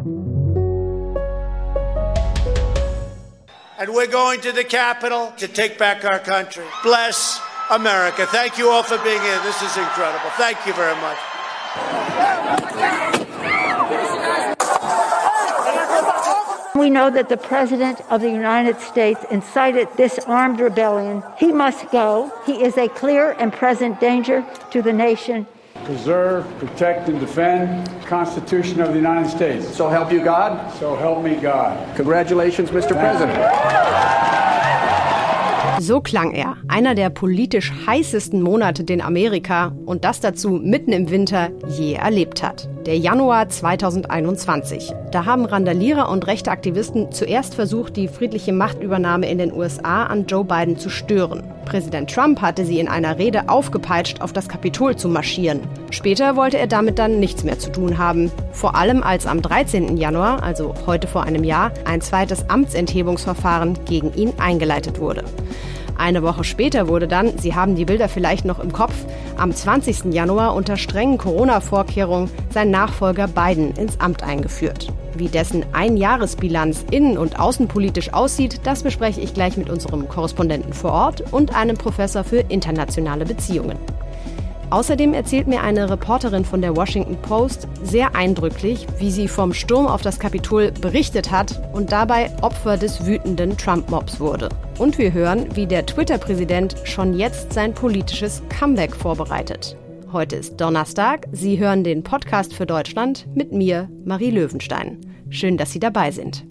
And we're going to the Capitol to take back our country. Bless America. Thank you all for being here. This is incredible. Thank you very much. We know that the President of the United States incited this armed rebellion. He must go. He is a clear and present danger to the nation. Preserve, protect, and defend the Constitution of the United States. So help you God? So help me God. Congratulations, Mr. President. So klang er, einer der politisch heißesten Monate, den Amerika, und das dazu mitten im Winter, je erlebt hat. Der Januar 2021. Da haben Randalierer und rechte Aktivisten zuerst versucht, die friedliche Machtübernahme in den USA an Joe Biden zu stören. Präsident Trump hatte sie in einer Rede aufgepeitscht, auf das Kapitol zu marschieren. Später wollte er damit dann nichts mehr zu tun haben. Vor allem als am 13. Januar, also heute vor einem Jahr, ein zweites Amtsenthebungsverfahren gegen ihn eingeleitet wurde. Eine Woche später wurde dann, Sie haben die Bilder vielleicht noch im Kopf, am 20. Januar unter strengen Corona-Vorkehrungen sein Nachfolger Biden ins Amt eingeführt. Wie dessen Einjahresbilanz innen- und außenpolitisch aussieht, das bespreche ich gleich mit unserem Korrespondenten vor Ort und einem Professor für internationale Beziehungen. Außerdem erzählt mir eine Reporterin von der Washington Post sehr eindrücklich, wie sie vom Sturm auf das Kapitol berichtet hat und dabei Opfer des wütenden Trump-Mobs wurde. Und wir hören, wie der Twitter-Präsident schon jetzt sein politisches Comeback vorbereitet. Heute ist Donnerstag, Sie hören den Podcast für Deutschland mit mir, Marie Löwenstein. Schön, dass Sie dabei sind.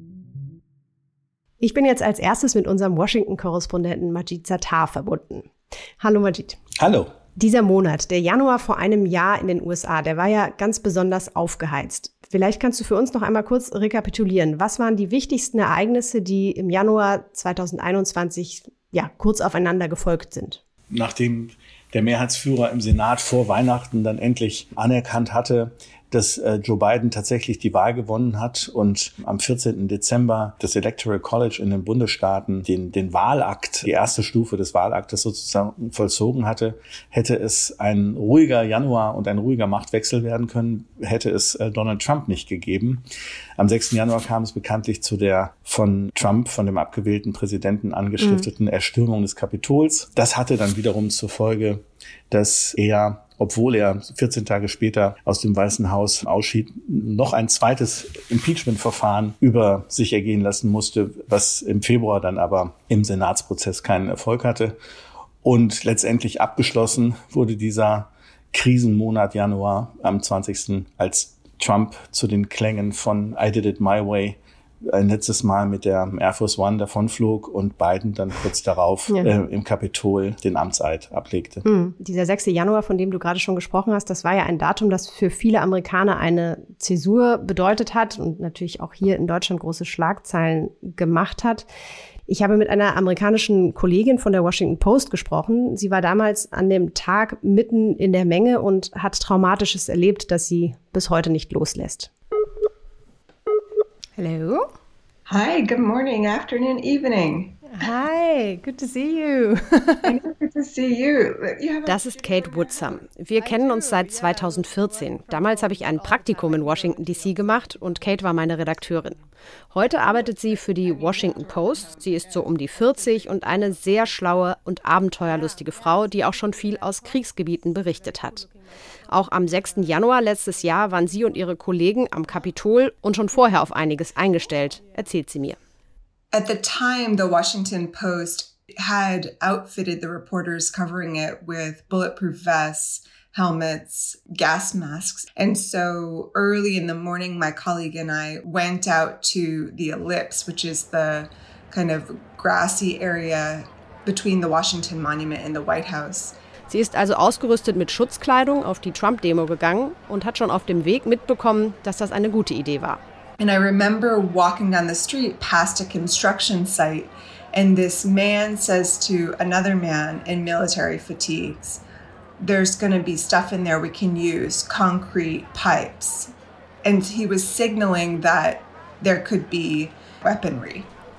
Ich bin jetzt als erstes mit unserem Washington-Korrespondenten Majid Sattar verbunden. Hallo Majid. Hallo. Dieser Monat, der Januar vor einem Jahr in den USA, der war ja ganz besonders aufgeheizt. Vielleicht kannst du für uns noch einmal kurz rekapitulieren. Was waren die wichtigsten Ereignisse, die im Januar 2021 kurz aufeinander gefolgt sind? Nachdem der Mehrheitsführer im Senat vor Weihnachten dann endlich anerkannt hatte, dass Joe Biden tatsächlich die Wahl gewonnen hat und am 14. Dezember das Electoral College in den Bundesstaaten den Wahlakt, die erste Stufe des Wahlaktes sozusagen vollzogen hatte, hätte es ein ruhiger Januar und ein ruhiger Machtwechsel werden können, hätte es Donald Trump nicht gegeben. Am 6. Januar kam es bekanntlich zu der von Trump, von dem abgewählten Präsidenten angestifteten Erstürmung des Kapitols. Das hatte dann wiederum zur Folge, dass er, obwohl er 14 Tage später aus dem Weißen Haus ausschied, noch ein zweites Impeachment-Verfahren über sich ergehen lassen musste, was im Februar dann aber im Senatsprozess keinen Erfolg hatte. Und letztendlich abgeschlossen wurde dieser Krisenmonat Januar am 20., als Trump zu den Klängen von I Did It My Way ein letztes Mal mit der Air Force One davonflog und Biden dann kurz darauf im Kapitol den Amtseid ablegte. Dieser 6. Januar, von dem du gerade schon gesprochen hast, das war ja ein Datum, das für viele Amerikaner eine Zäsur bedeutet hat und natürlich auch hier in Deutschland große Schlagzeilen gemacht hat. Ich habe mit einer amerikanischen Kollegin von der Washington Post gesprochen. Sie war damals an dem Tag mitten in der Menge und hat Traumatisches erlebt, das sie bis heute nicht loslässt. Hello. Hi, good morning, afternoon, evening. Hi, good to see you. Good to see you. Das ist Kate Woodsam. Wir kennen uns seit 2014. Damals habe ich ein Praktikum in Washington D.C. gemacht und Kate war meine Redakteurin. Heute arbeitet sie für die Washington Post. Sie ist so um die 40 und eine sehr schlaue und abenteuerlustige Frau, die auch schon viel aus Kriegsgebieten berichtet hat. Auch am 6. Januar letztes Jahr waren sie und ihre Kollegen am Kapitol und schon vorher auf einiges eingestellt, erzählt sie mir. At the time, the Washington Post had outfitted the reporters covering it with bulletproof vests, helmets, gas masks. And so early in the morning, my colleague and I went out to the Ellipse, which is the kind of grassy area between the Washington Monument and the White House. Sie ist also ausgerüstet mit Schutzkleidung auf die Trump-Demo gegangen und hat schon auf dem Weg mitbekommen, dass das eine gute Idee war. And I remember walking down the street past a construction site, and this man says to another man in military fatigues, there's going to be stuff in there we can use, concrete pipes. And he was signaling that there could be weaponry.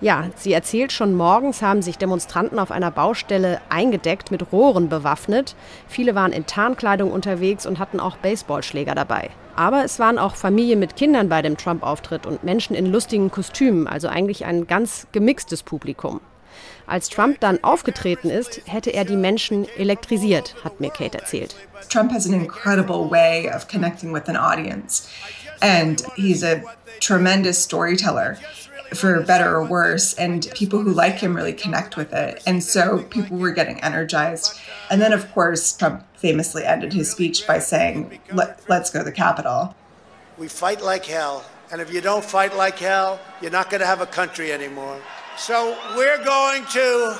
Ja, sie erzählt, schon morgens haben sich Demonstranten auf einer Baustelle eingedeckt, mit Rohren bewaffnet. Viele waren in Tarnkleidung unterwegs und hatten auch Baseballschläger dabei. Aber es waren auch Familien mit Kindern bei dem Trump-Auftritt und Menschen in lustigen Kostümen, also eigentlich ein ganz gemixtes Publikum. Als Trump dann aufgetreten ist, hätte er die Menschen elektrisiert, hat mir Kate erzählt. Trump has an incredible way of connecting with an audience. And he's a tremendous storyteller, for better or worse. And people who like him really connect with it. And so people were getting energized. And then, of course, Trump famously ended his speech by saying, let's go to the Capitol. We fight like hell. And if you don't fight like hell, you're not going to have a country anymore. So we're going to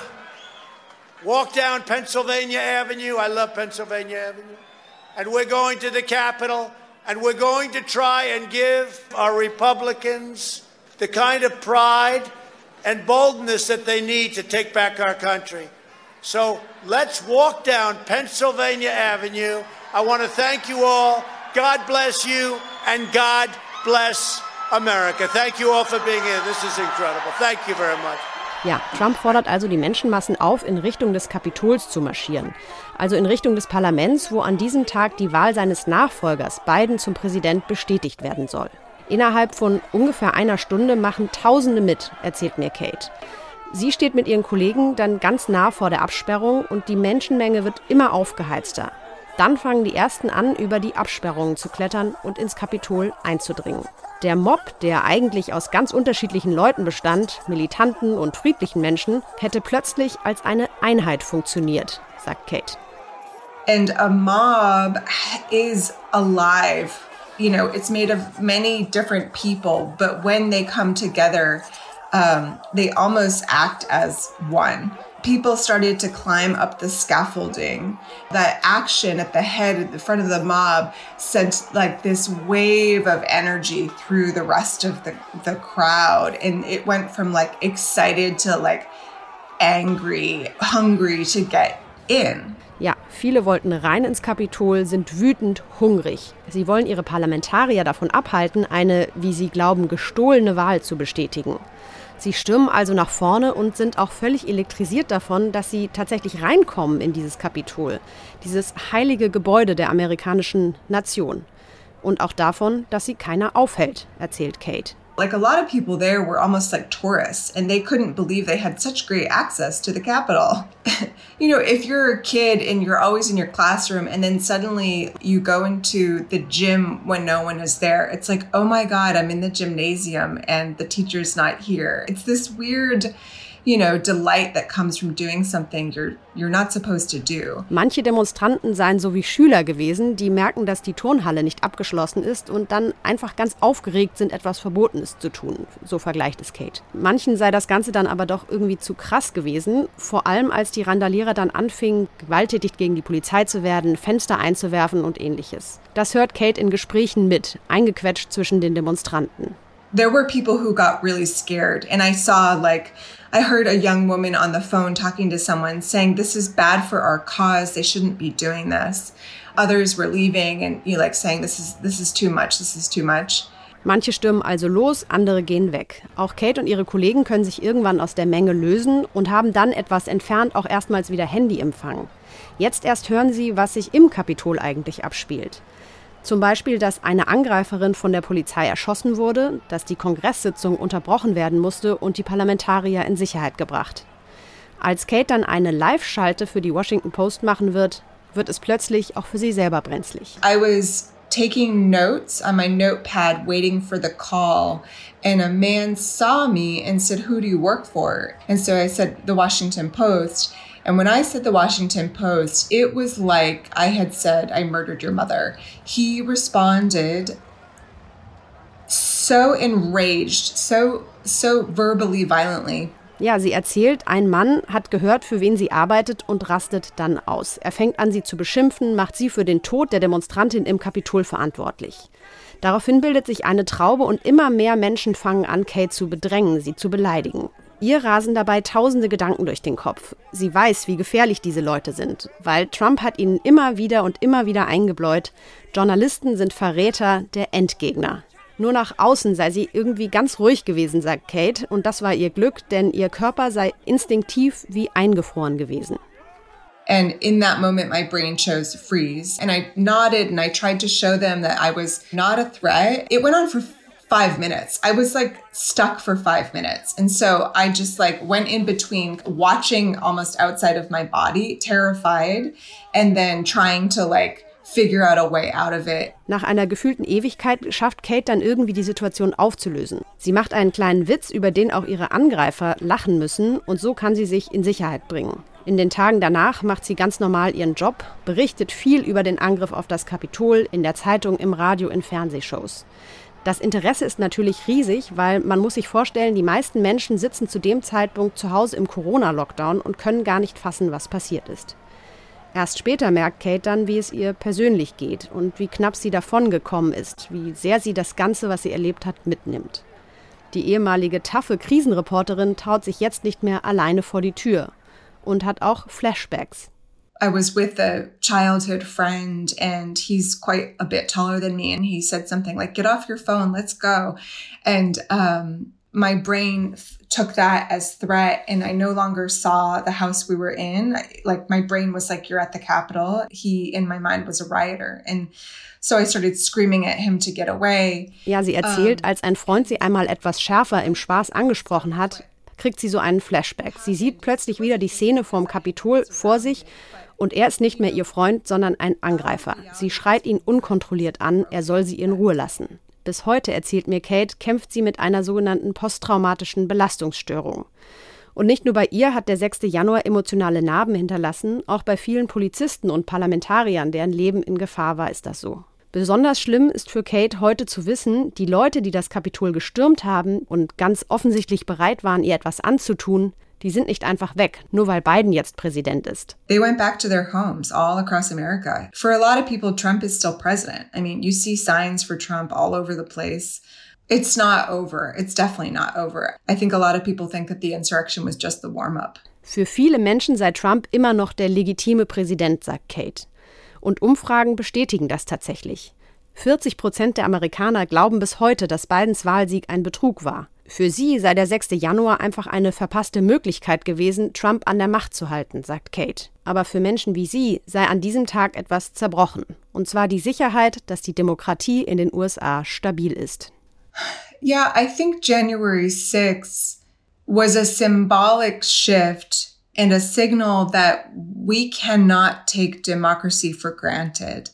walk down Pennsylvania Avenue. I love Pennsylvania Avenue. And we're going to the Capitol. And we're going to try and give our Republicans the kind of pride and boldness that they need to take back our country. So let's walk down Pennsylvania Avenue. I want to thank you all. God bless you and God bless America. Thank you all for being here. This is incredible. Thank you very much. Ja, Trump fordert also die Menschenmassen auf, in Richtung des Kapitols zu marschieren. Also in Richtung des Parlaments, wo an diesem Tag die Wahl seines Nachfolgers Biden zum Präsident bestätigt werden soll. Innerhalb von ungefähr einer Stunde machen Tausende mit, erzählt mir Kate. Sie steht mit ihren Kollegen dann ganz nah vor der Absperrung und die Menschenmenge wird immer aufgeheizter. Dann fangen die Ersten an, über die Absperrungen zu klettern und ins Kapitol einzudringen. Der Mob, der eigentlich aus ganz unterschiedlichen Leuten bestand, militanten und friedlichen Menschen, hätte plötzlich als eine Einheit funktioniert, sagt Kate. And a mob is alive. You know, it's made of many different people, but when they come together, they almost act as one. People started to climb up the scaffolding. That action at the head, at the front of the mob, sent like this wave of energy through the rest of the crowd. And it went from like excited to like angry, hungry to get in. Ja, viele wollten rein ins Kapitol, sind wütend, hungrig. Sie wollen ihre Parlamentarier davon abhalten, eine, wie sie glauben, gestohlene Wahl zu bestätigen. Sie stürmen also nach vorne und sind auch völlig elektrisiert davon, dass sie tatsächlich reinkommen in dieses Kapitol, dieses heilige Gebäude der amerikanischen Nation. Und auch davon, dass sie keiner aufhält, erzählt Kate. Like a lot of people there were almost like tourists and they couldn't believe they had such great access to the Capitol. You know, if you're a kid and you're always in your classroom and then suddenly you go into the gym when no one is there, it's like, oh my God, I'm in the gymnasium and the teacher's not here. It's this weird, you know, delight that comes from doing something you're not supposed to do. Manche Demonstranten seien so wie Schüler gewesen, die merken, dass die Turnhalle nicht abgeschlossen ist und dann einfach ganz aufgeregt sind, etwas Verbotenes zu tun. So vergleicht es Kate. Manchen sei das Ganze dann aber doch irgendwie zu krass gewesen, vor allem als die Randalierer dann anfingen, gewalttätig gegen die Polizei zu werden, Fenster einzuwerfen und ähnliches. Das hört Kate in Gesprächen mit, eingequetscht zwischen den Demonstranten. There were people who got really scared and I heard a young woman on the phone talking to someone saying, this is bad for our cause. They shouldn't be doing this. Others were leaving and saying, this is too much. This is too much. Manche stürmen also los, andere gehen weg. Auch Kate und ihre Kollegen können sich irgendwann aus der Menge lösen und haben dann etwas entfernt auch erstmals wieder Handyempfang. Jetzt erst hören sie, was sich im Kapitol eigentlich abspielt. Zum Beispiel, dass eine Angreiferin von der Polizei erschossen wurde, dass die Kongresssitzung unterbrochen werden musste und die Parlamentarier in Sicherheit gebracht. Als Kate dann eine Live-Schalte für die Washington Post machen wird, wird es plötzlich auch für sie selber brenzlig. I was taking notes on my notepad, waiting for the call, and a man saw me and said, "Who do you work for?" And so I said, "The Washington Post." And when I said the Washington Post, it was like I had said, "I murdered your mother." He responded so enraged, so verbally, violently. Ja, sie erzählt, ein Mann hat gehört, für wen sie arbeitet und rastet dann aus. Er fängt an, sie zu beschimpfen, macht sie für den Tod der Demonstrantin im Kapitol verantwortlich. Daraufhin bildet sich eine Traube und immer mehr Menschen fangen an, Kate zu bedrängen, sie zu beleidigen. Ihr rasen dabei tausende Gedanken durch den Kopf. Sie weiß, wie gefährlich diese Leute sind, weil Trump hat ihnen immer wieder eingebläut, Journalisten sind Verräter, der Endgegner. Nur nach außen sei sie irgendwie ganz ruhig gewesen, sagt Kate. Und das war ihr Glück, denn ihr Körper sei instinktiv wie eingefroren gewesen. And in that moment, my brain chose freeze. And I nodded and I tried to show them that I was not a threat. It went on for 5 minutes. I was stuck for 5 minutes. And so I just went in between watching almost outside of my body, terrified, and then trying to figure out a way out of it. Nach einer gefühlten Ewigkeit schafft Kate dann irgendwie die Situation aufzulösen. Sie macht einen kleinen Witz, über den auch ihre Angreifer lachen müssen, und so kann sie sich in Sicherheit bringen. In den Tagen danach macht sie ganz normal ihren Job, berichtet viel über den Angriff auf das Kapitol, in der Zeitung, im Radio, in Fernsehshows. Das Interesse ist natürlich riesig, weil man muss sich vorstellen, die meisten Menschen sitzen zu dem Zeitpunkt zu Hause im Corona-Lockdown und können gar nicht fassen, was passiert ist. Erst später merkt Kate dann, wie es ihr persönlich geht und wie knapp sie davongekommen ist, wie sehr sie das Ganze, was sie erlebt hat, mitnimmt. Die ehemalige taffe Krisenreporterin traut sich jetzt nicht mehr alleine vor die Tür und hat auch Flashbacks. I was with a childhood friend and he's quite a bit taller than me and he said something like, "Get off your phone, let's go." And my brain took that as threat and I no longer saw the house we were in. My brain was like, "You're at the Capitol." He, in my mind, was a rioter. And so I started screaming at him to get away. Ja, sie erzählt, als ein Freund sie einmal etwas schärfer im Spaß angesprochen hat, kriegt sie so einen Flashback. Sie sieht plötzlich wieder die Szene vorm Kapitol vor sich und er ist nicht mehr ihr Freund, sondern ein Angreifer. Sie schreit ihn unkontrolliert an, er soll sie in Ruhe lassen. Bis heute, erzählt mir Kate, kämpft sie mit einer sogenannten posttraumatischen Belastungsstörung. Und nicht nur bei ihr hat der 6. Januar emotionale Narben hinterlassen, auch bei vielen Polizisten und Parlamentariern, deren Leben in Gefahr war, ist das so. Besonders schlimm ist für Kate heute zu wissen, die Leute, die das Kapitol gestürmt haben und ganz offensichtlich bereit waren, ihr etwas anzutun, die sind nicht einfach weg, nur weil Biden jetzt Präsident ist. They went back to their homes all across America. For a lot of people, Trump is still president. I mean, you see signs for Trump all over the place. It's not over. It's definitely not over. I think a lot of people think that the insurrection was just the warm-up. Für viele Menschen sei Trump immer noch der legitime Präsident, sagt Kate. Und Umfragen bestätigen das tatsächlich. 40% der Amerikaner glauben bis heute, dass Bidens Wahlsieg ein Betrug war. Für sie sei der 6. Januar einfach eine verpasste Möglichkeit gewesen, Trump an der Macht zu halten, sagt Kate. Aber für Menschen wie sie sei an diesem Tag etwas zerbrochen. Und zwar die Sicherheit, dass die Demokratie in den USA stabil ist. Yeah, I think January 6th was a symbolic shift and a signal that we cannot take democracy for granted.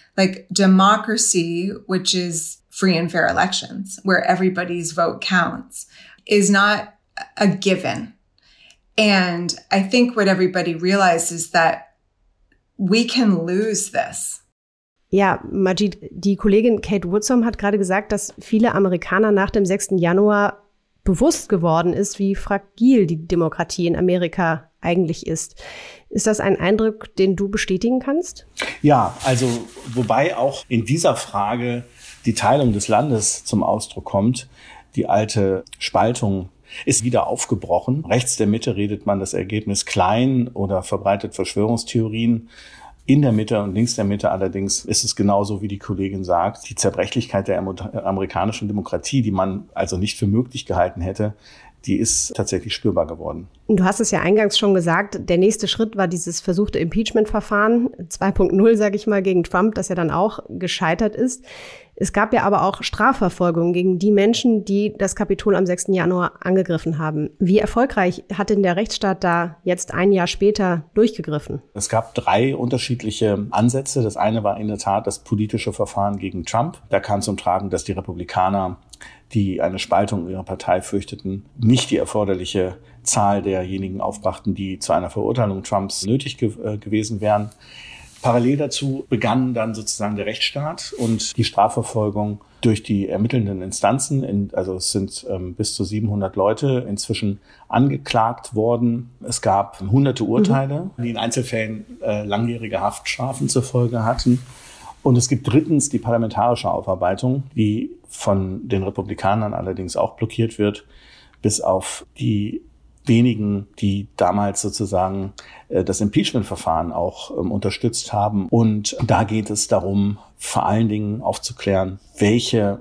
Democracy, which is free and fair elections, where everybody's vote counts, is not a given. And I think what everybody realizes is that we can lose this. Ja, Majid, die Kollegin Kate Woodsom hat gerade gesagt, dass viele Amerikaner nach dem 6. Januar bewusst geworden ist, wie fragil die Demokratie in Amerika eigentlich ist. Ist das ein Eindruck, den du bestätigen kannst? Ja, also wobei auch in dieser Frage die Teilung des Landes zum Ausdruck kommt. Die alte Spaltung ist wieder aufgebrochen. Rechts der Mitte redet man das Ergebnis klein oder verbreitet Verschwörungstheorien. In der Mitte und links der Mitte allerdings ist es genauso, wie die Kollegin sagt. Die Zerbrechlichkeit der amerikanischen Demokratie, die man also nicht für möglich gehalten hätte, die ist tatsächlich spürbar geworden. Du hast es ja eingangs schon gesagt, der nächste Schritt war dieses versuchte Impeachment-Verfahren 2.0, sage ich mal, gegen Trump, das ja dann auch gescheitert ist. Es gab ja aber auch Strafverfolgung gegen die Menschen, die das Kapitol am 6. Januar angegriffen haben. Wie erfolgreich hat denn der Rechtsstaat da jetzt ein Jahr später durchgegriffen? Es gab 3 unterschiedliche Ansätze. Das eine war in der Tat das politische Verfahren gegen Trump. Da kam zum Tragen, dass die Republikaner, die eine Spaltung ihrer Partei fürchteten, nicht die erforderliche Zahl derjenigen aufbrachten, die zu einer Verurteilung Trumps nötig gewesen wären. Parallel dazu begann dann sozusagen der Rechtsstaat und die Strafverfolgung durch die ermittelnden Instanzen. Also es sind bis zu 700 Leute inzwischen angeklagt worden. Es gab hunderte Urteile, die in Einzelfällen langjährige Haftstrafen zur Folge hatten. Und es gibt drittens die parlamentarische Aufarbeitung, die von den Republikanern allerdings auch blockiert wird, bis auf die wenigen, die damals sozusagen das Impeachment-Verfahren auch unterstützt haben. Und da geht es darum, vor allen Dingen aufzuklären, welche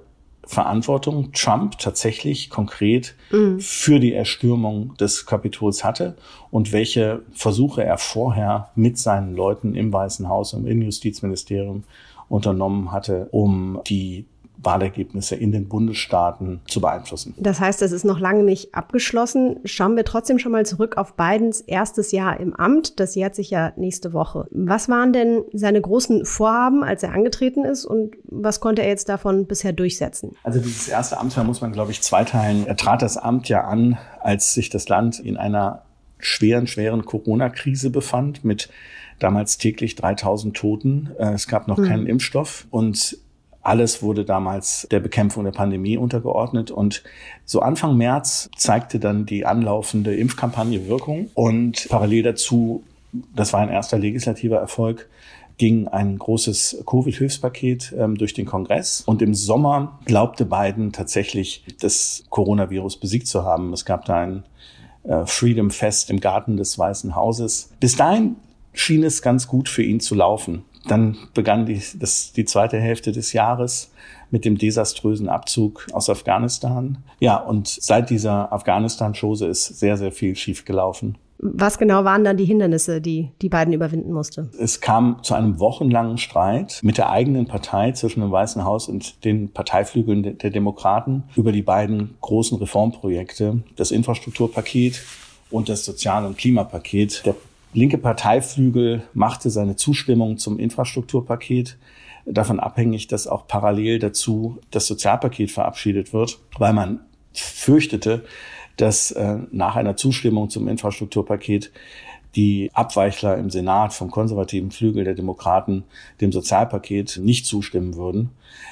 Verantwortung Trump tatsächlich konkret für die Erstürmung des Kapitols hatte und welche Versuche er vorher mit seinen Leuten im Weißen Haus und im Justizministerium unternommen hatte, um die Wahlergebnisse in den Bundesstaaten zu beeinflussen. Das heißt, es ist noch lange nicht abgeschlossen. Schauen wir trotzdem schon mal zurück auf Bidens erstes Jahr im Amt. Das jährt sich ja nächste Woche. Was waren denn seine großen Vorhaben, als er angetreten ist, und was konnte er jetzt davon bisher durchsetzen? Also dieses erste Amtsjahr muss man, glaube ich, zweiteilen. Er trat das Amt ja an, als sich das Land in einer schweren Corona-Krise befand, mit damals täglich 3.000 Toten. Es gab noch keinen Impfstoff und alles wurde damals der Bekämpfung der Pandemie untergeordnet. Und so Anfang März zeigte dann die anlaufende Impfkampagne Wirkung. Und parallel dazu, das war ein erster legislativer Erfolg, ging ein großes Covid-Hilfspaket durch den Kongress. Und im Sommer glaubte Biden tatsächlich, das Coronavirus besiegt zu haben. Es gab da ein Freedom Fest im Garten des Weißen Hauses. Bis dahin schien es ganz gut für ihn zu laufen. Dann begann die zweite Hälfte des Jahres mit dem desaströsen Abzug aus Afghanistan. Ja, und seit dieser Afghanistan-Chose ist sehr, sehr viel schiefgelaufen. Was genau waren dann die Hindernisse, die Biden überwinden musste? Es kam zu einem wochenlangen Streit mit der eigenen Partei zwischen dem Weißen Haus und den Parteiflügeln der Demokraten über die beiden großen Reformprojekte, das Infrastrukturpaket und das Sozial- und Klimapaket. Der linke Parteiflügel machte seine Zustimmung zum Infrastrukturpaket davon abhängig, dass auch parallel dazu das Sozialpaket verabschiedet wird, weil man fürchtete, dass nach einer Zustimmung zum Infrastrukturpaket die Abweichler im Senat vom konservativen Flügel der Demokraten dem Sozialpaket nicht zustimmen würden.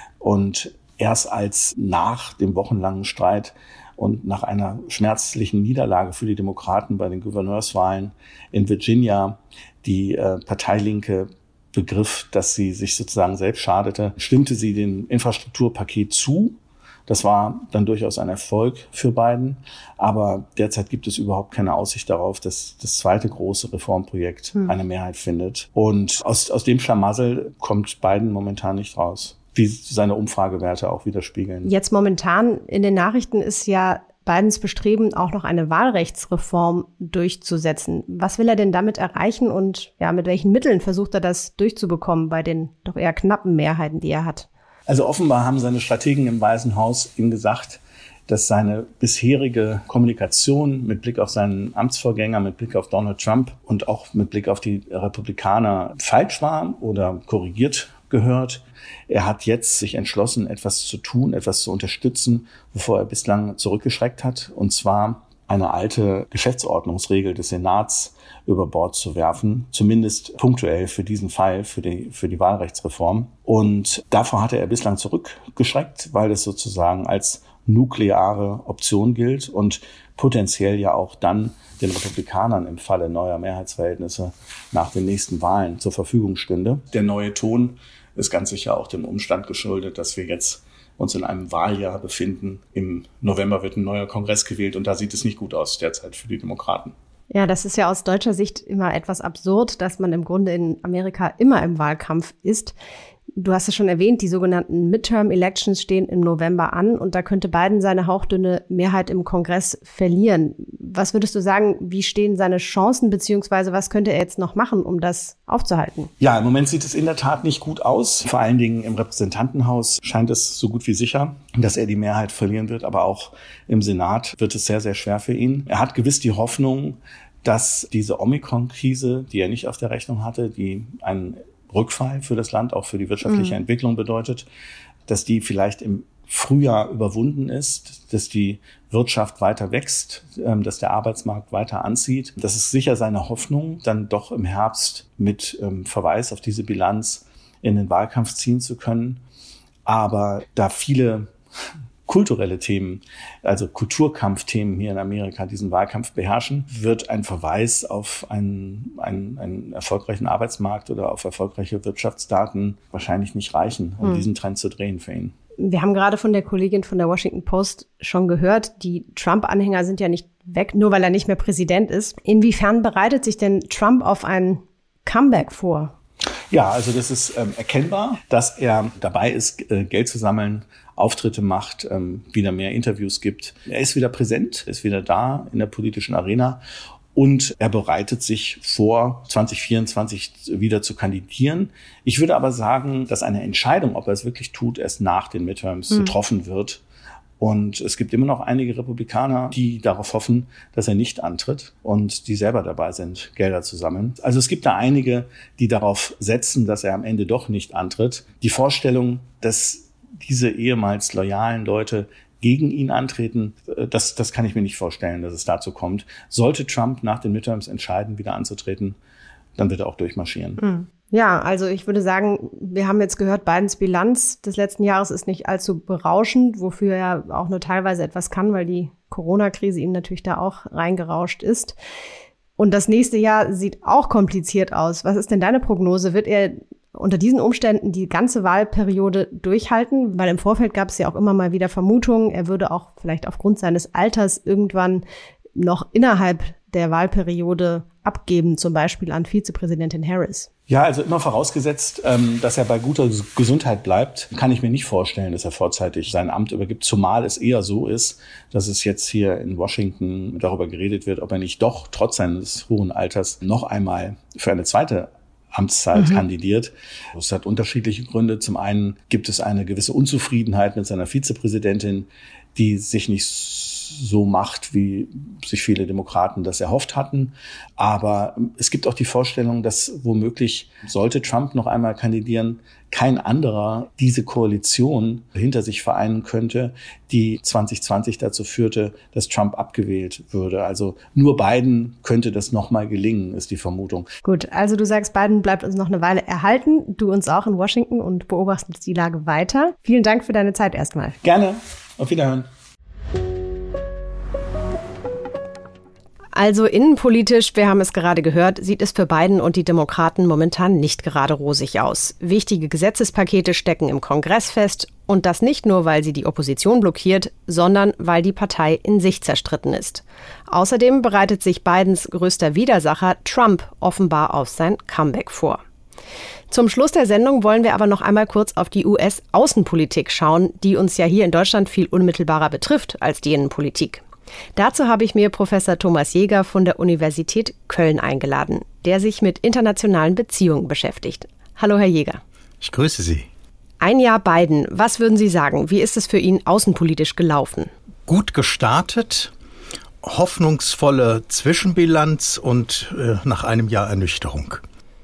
Und erst als nach dem wochenlangen Streit und nach einer schmerzlichen Niederlage für die Demokraten bei den Gouverneurswahlen in Virginia die Parteilinke begriff, dass sie sich sozusagen selbst schadete, stimmte sie dem Infrastrukturpaket zu. Das war dann durchaus ein Erfolg für Biden. Aber derzeit gibt es überhaupt keine Aussicht darauf, dass das zweite große Reformprojekt eine Mehrheit findet. Und aus dem Schlamassel kommt Biden momentan nicht raus, wie seine Umfragewerte auch widerspiegeln. Jetzt momentan in den Nachrichten ist ja Bidens Bestreben, auch noch eine Wahlrechtsreform durchzusetzen. Was will er denn damit erreichen und mit welchen Mitteln versucht er das durchzubekommen bei den doch eher knappen Mehrheiten, die er hat? Also offenbar haben seine Strategen im Weißen Haus ihm gesagt, dass seine bisherige Kommunikation mit Blick auf seinen Amtsvorgänger, mit Blick auf Donald Trump und auch mit Blick auf die Republikaner falsch war oder korrigiert gehört. Er hat jetzt sich entschlossen, etwas zu tun, etwas zu unterstützen, wovor er bislang zurückgeschreckt hat, und zwar eine alte Geschäftsordnungsregel des Senats über Bord zu werfen, zumindest punktuell für diesen Fall, für die Wahlrechtsreform. Und davor hatte er bislang zurückgeschreckt, weil es sozusagen als nukleare Option gilt und potenziell ja auch dann den Republikanern im Falle neuer Mehrheitsverhältnisse nach den nächsten Wahlen zur Verfügung stünde. Der neue Ton ist ganz sicher auch dem Umstand geschuldet, dass wir jetzt uns in einem Wahljahr befinden. Im November wird ein neuer Kongress gewählt und da sieht es nicht gut aus derzeit für die Demokraten. Ja, das ist ja aus deutscher Sicht immer etwas absurd, dass man im Grunde in Amerika immer im Wahlkampf ist. Du hast es schon erwähnt, die sogenannten Midterm-Elections stehen im November an und da könnte Biden seine hauchdünne Mehrheit im Kongress verlieren. Was würdest du sagen, wie stehen seine Chancen, beziehungsweise was könnte er jetzt noch machen, um das aufzuhalten? Ja, im Moment sieht es in der Tat nicht gut aus. Vor allen Dingen im Repräsentantenhaus scheint es so gut wie sicher, dass er die Mehrheit verlieren wird, aber auch im Senat wird es sehr, sehr schwer für ihn. Er hat gewiss die Hoffnung, dass diese Omikron-Krise, die er nicht auf der Rechnung hatte, die einen Rückfall für das Land, auch für die wirtschaftliche Entwicklung bedeutet, dass die vielleicht im Frühjahr überwunden ist, dass die Wirtschaft weiter wächst, dass der Arbeitsmarkt weiter anzieht. Das ist sicher seine Hoffnung, dann doch im Herbst mit Verweis auf diese Bilanz in den Wahlkampf ziehen zu können. Aber da viele kulturelle Themen, also Kulturkampfthemen hier in Amerika diesen Wahlkampf beherrschen, wird ein Verweis auf einen erfolgreichen Arbeitsmarkt oder auf erfolgreiche Wirtschaftsdaten wahrscheinlich nicht reichen, um diesen Trend zu drehen für ihn. Wir haben gerade von der Kollegin von der Washington Post schon gehört, die Trump-Anhänger sind ja nicht weg, nur weil er nicht mehr Präsident ist. Inwiefern bereitet sich denn Trump auf ein Comeback vor? Ja, also das ist erkennbar, dass er dabei ist, Geld zu sammeln, Auftritte macht, wieder mehr Interviews gibt. Er ist wieder präsent, ist wieder da in der politischen Arena. Und er bereitet sich vor, 2024 wieder zu kandidieren. Ich würde aber sagen, dass eine Entscheidung, ob er es wirklich tut, erst nach den Midterms getroffen wird. Und es gibt immer noch einige Republikaner, die darauf hoffen, dass er nicht antritt und die selber dabei sind, Gelder zu sammeln. Also es gibt da einige, die darauf setzen, dass er am Ende doch nicht antritt. Die Vorstellung, dass diese ehemals loyalen Leute gegen ihn antreten, das kann ich mir nicht vorstellen, dass es dazu kommt. Sollte Trump nach den Midterms entscheiden, wieder anzutreten, dann wird er auch durchmarschieren. Ja, also ich würde sagen, wir haben jetzt gehört, Bidens Bilanz des letzten Jahres ist nicht allzu berauschend, wofür er auch nur teilweise etwas kann, weil die Corona-Krise ihm natürlich da auch reingerauscht ist. Und das nächste Jahr sieht auch kompliziert aus. Was ist denn deine Prognose? Wird er unter diesen Umständen die ganze Wahlperiode durchhalten? Weil im Vorfeld gab es ja auch immer mal wieder Vermutungen, er würde auch vielleicht aufgrund seines Alters irgendwann noch innerhalb der Wahlperiode abgeben, zum Beispiel an Vizepräsidentin Harris. Ja, also immer vorausgesetzt, dass er bei guter Gesundheit bleibt, kann ich mir nicht vorstellen, dass er vorzeitig sein Amt übergibt, zumal es eher so ist, dass es jetzt hier in Washington darüber geredet wird, ob er nicht doch trotz seines hohen Alters noch einmal für eine zweite Amtszeit kandidiert. Das hat unterschiedliche Gründe. Zum einen gibt es eine gewisse Unzufriedenheit mit seiner Vizepräsidentin, die sich nicht so macht, wie sich viele Demokraten das erhofft hatten. Aber es gibt auch die Vorstellung, dass womöglich, sollte Trump noch einmal kandidieren, kein anderer diese Koalition hinter sich vereinen könnte, die 2020 dazu führte, dass Trump abgewählt würde. Also nur Biden könnte das noch mal gelingen, ist die Vermutung. Gut, also du sagst, Biden bleibt uns noch eine Weile erhalten, du uns auch in Washington und beobachtest die Lage weiter. Vielen Dank für deine Zeit erstmal. Gerne, auf Wiederhören. Also innenpolitisch, wir haben es gerade gehört, sieht es für Biden und die Demokraten momentan nicht gerade rosig aus. Wichtige Gesetzespakete stecken im Kongress fest und das nicht nur, weil sie die Opposition blockiert, sondern weil die Partei in sich zerstritten ist. Außerdem bereitet sich Bidens größter Widersacher Trump offenbar auf sein Comeback vor. Zum Schluss der Sendung wollen wir aber noch einmal kurz auf die US-Außenpolitik schauen, die uns ja hier in Deutschland viel unmittelbarer betrifft als die Innenpolitik. Dazu habe ich mir Professor Thomas Jäger von der Universität Köln eingeladen, der sich mit internationalen Beziehungen beschäftigt. Hallo, Herr Jäger. Ich grüße Sie. Ein Jahr Biden. Was würden Sie sagen? Wie ist es für ihn außenpolitisch gelaufen? Gut gestartet, hoffnungsvolle Zwischenbilanz und nach einem Jahr Ernüchterung.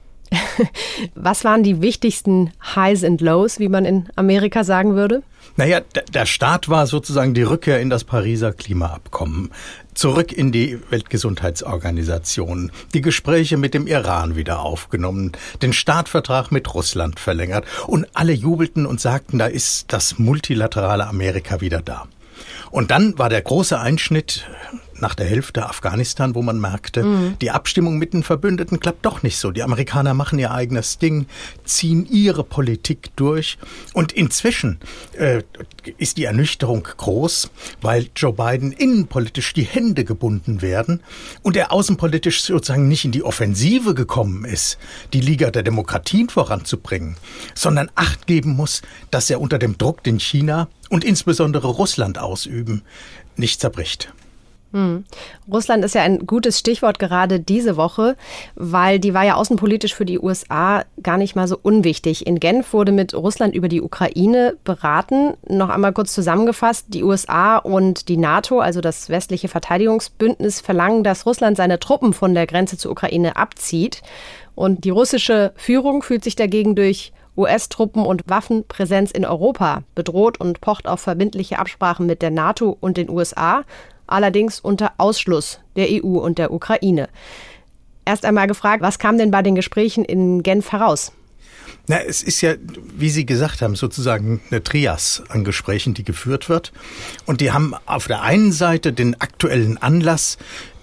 Was waren die wichtigsten Highs and Lows, wie man in Amerika sagen würde? Naja, der Start war sozusagen die Rückkehr in das Pariser Klimaabkommen, zurück in die Weltgesundheitsorganisation, die Gespräche mit dem Iran wieder aufgenommen, den START-Vertrag mit Russland verlängert und alle jubelten und sagten, da ist das multilaterale Amerika wieder da. Und dann war der große Einschnitt nach der Hälfte Afghanistan, wo man merkte, die Abstimmung mit den Verbündeten klappt doch nicht so. Die Amerikaner machen ihr eigenes Ding, ziehen ihre Politik durch. Und inzwischen ist die Ernüchterung groß, weil Joe Biden innenpolitisch die Hände gebunden werden und er außenpolitisch sozusagen nicht in die Offensive gekommen ist, die Liga der Demokratien voranzubringen, sondern Acht geben muss, dass er unter dem Druck, den China und insbesondere Russland ausüben, nicht zerbricht. Russland ist ja ein gutes Stichwort gerade diese Woche, weil die war ja außenpolitisch für die USA gar nicht mal so unwichtig. In Genf wurde mit Russland über die Ukraine beraten. Noch einmal kurz zusammengefasst, die USA und die NATO, also das westliche Verteidigungsbündnis, verlangen, dass Russland seine Truppen von der Grenze zur Ukraine abzieht. Und die russische Führung fühlt sich dagegen durch US-Truppen und Waffenpräsenz in Europa bedroht und pocht auf verbindliche Absprachen mit der NATO und den USA. Allerdings unter Ausschluss der EU und der Ukraine. Erst einmal gefragt, was kam denn bei den Gesprächen in Genf heraus? Na, es ist ja, wie Sie gesagt haben, sozusagen eine Trias an Gesprächen, die geführt wird. Und die haben auf der einen Seite den aktuellen Anlass,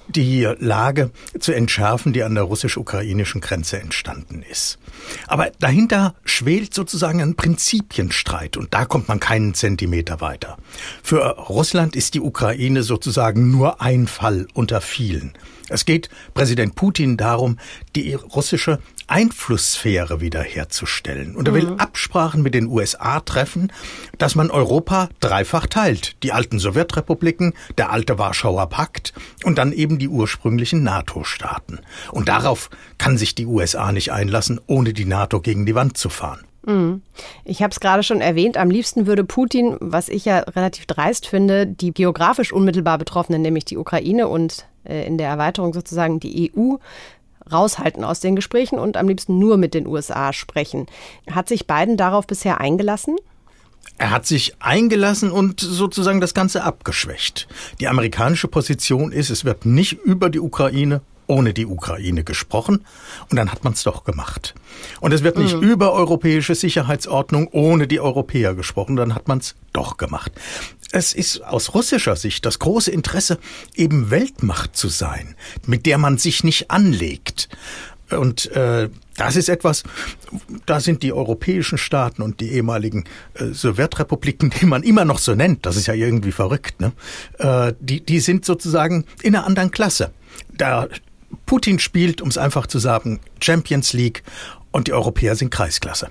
die Lage zu entschärfen, die an der russisch-ukrainischen Grenze entstanden ist. Aber dahinter schwelt sozusagen ein Prinzipienstreit und da kommt man keinen Zentimeter weiter. Für Russland ist die Ukraine sozusagen nur ein Fall unter vielen. Es geht Präsident Putin darum, die russische Einflusssphäre wiederherzustellen. Und er will Absprachen mit den USA treffen, dass man Europa dreifach teilt. Die alten Sowjetrepubliken, der alte Warschauer Pakt und dann eben die ursprünglichen NATO-Staaten. Und darauf kann sich die USA nicht einlassen, ohne die NATO gegen die Wand zu fahren. Ich habe es gerade schon erwähnt, am liebsten würde Putin, was ich ja relativ dreist finde, die geografisch unmittelbar Betroffenen, nämlich die Ukraine und in der Erweiterung sozusagen die EU, raushalten aus den Gesprächen und am liebsten nur mit den USA sprechen. Hat sich Biden darauf bisher eingelassen? Er hat sich eingelassen und sozusagen das Ganze abgeschwächt. Die amerikanische Position ist, es wird nicht über die Ukraine ohne die Ukraine gesprochen und dann hat man es doch gemacht. Und es wird nicht über europäische Sicherheitsordnung ohne die Europäer gesprochen, dann hat man es doch gemacht. Es ist aus russischer Sicht das große Interesse, eben Weltmacht zu sein, mit der man sich nicht anlegt. Und das ist etwas, da sind die europäischen Staaten und die ehemaligen Sowjetrepubliken, die man immer noch so nennt, das ist ja irgendwie verrückt, ne? Die sind sozusagen in einer anderen Klasse. Da Putin spielt, um es einfach zu sagen, Champions League und die Europäer sind Kreisklasse.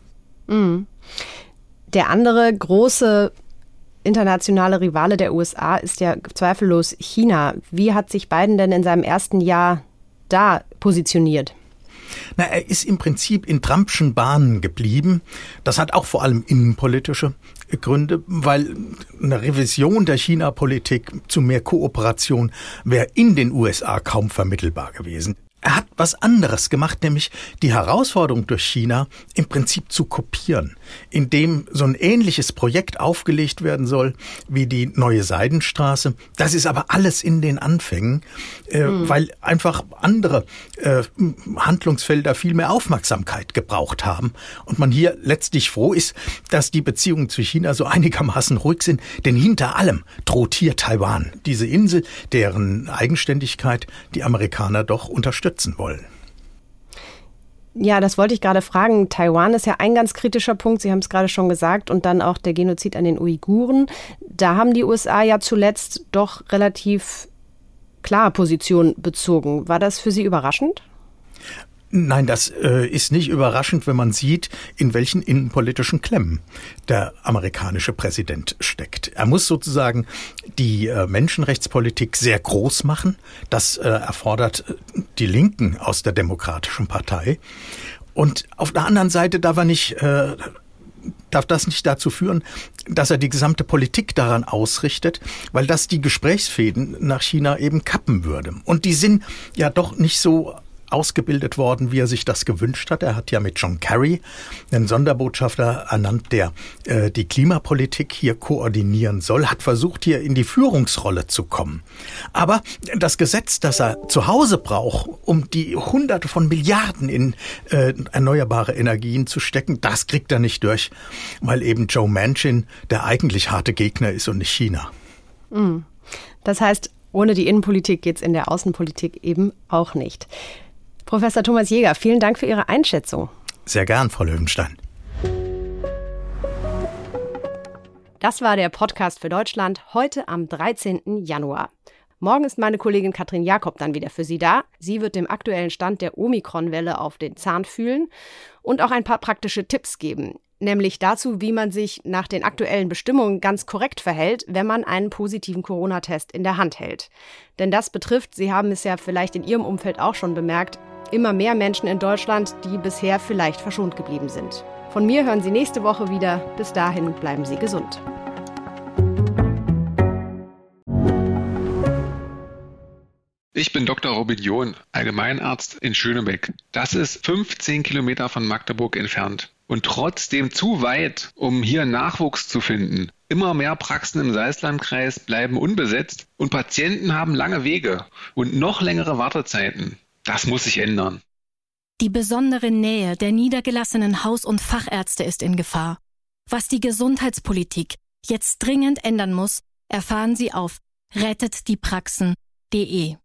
Der andere große internationale Rivale der USA ist ja zweifellos China. Wie hat sich Biden denn in seinem ersten Jahr da positioniert? Na, er ist im Prinzip in Trumpschen Bahnen geblieben. Das hat auch vor allem innenpolitische Gründe, weil eine Revision der China-Politik zu mehr Kooperation wäre in den USA kaum vermittelbar gewesen. Er hat was anderes gemacht, nämlich die Herausforderung durch China im Prinzip zu kopieren, indem so ein ähnliches Projekt aufgelegt werden soll wie die neue Seidenstraße. Das ist aber alles in den Anfängen, weil einfach andere Handlungsfelder viel mehr Aufmerksamkeit gebraucht haben. Und man hier letztlich froh ist, dass die Beziehungen zu China so einigermaßen ruhig sind, denn hinter allem droht hier Taiwan, diese Insel, deren Eigenständigkeit die Amerikaner doch unterstützen wollen. Ja, das wollte ich gerade fragen. Taiwan ist ja ein ganz kritischer Punkt, Sie haben es gerade schon gesagt, und dann auch der Genozid an den Uiguren. Da haben die USA ja zuletzt doch relativ klar Position bezogen. War das für Sie überraschend? Nein, das ist nicht überraschend, wenn man sieht, in welchen innenpolitischen Klemmen der amerikanische Präsident steckt. Er muss sozusagen die Menschenrechtspolitik sehr groß machen. Das erfordert die Linken aus der Demokratischen Partei. Und auf der anderen Seite darf das nicht dazu führen, dass er die gesamte Politik daran ausrichtet, weil das die Gesprächsfäden nach China eben kappen würde. Und die sind ja doch nicht so ausgebildet worden, wie er sich das gewünscht hat. Er hat ja mit John Kerry einen Sonderbotschafter ernannt, der die Klimapolitik hier koordinieren soll, hat versucht, hier in die Führungsrolle zu kommen. Aber das Gesetz, das er zu Hause braucht, um die Hunderte von Milliarden in erneuerbare Energien zu stecken, das kriegt er nicht durch, weil eben Joe Manchin der eigentlich harte Gegner ist und nicht China. Das heißt, ohne die Innenpolitik geht's in der Außenpolitik eben auch nicht. Professor Thomas Jäger, vielen Dank für Ihre Einschätzung. Sehr gern, Frau Löwenstein. Das war der Podcast für Deutschland heute am 13. Januar. Morgen ist meine Kollegin Katrin Jakob dann wieder für Sie da. Sie wird dem aktuellen Stand der Omikron-Welle auf den Zahn fühlen und auch ein paar praktische Tipps geben. Nämlich dazu, wie man sich nach den aktuellen Bestimmungen ganz korrekt verhält, wenn man einen positiven Corona-Test in der Hand hält. Denn das betrifft, Sie haben es ja vielleicht in Ihrem Umfeld auch schon bemerkt, immer mehr Menschen in Deutschland, die bisher vielleicht verschont geblieben sind. Von mir hören Sie nächste Woche wieder. Bis dahin bleiben Sie gesund. Ich bin Dr. Robin John, Allgemeinarzt in Schönebeck. Das ist 15 Kilometer von Magdeburg entfernt. Und trotzdem zu weit, um hier Nachwuchs zu finden. Immer mehr Praxen im Salzlandkreis bleiben unbesetzt und Patienten haben lange Wege und noch längere Wartezeiten. Das muss sich ändern. Die besondere Nähe der niedergelassenen Haus- und Fachärzte ist in Gefahr. Was die Gesundheitspolitik jetzt dringend ändern muss, erfahren Sie auf rettetdiepraxen.de.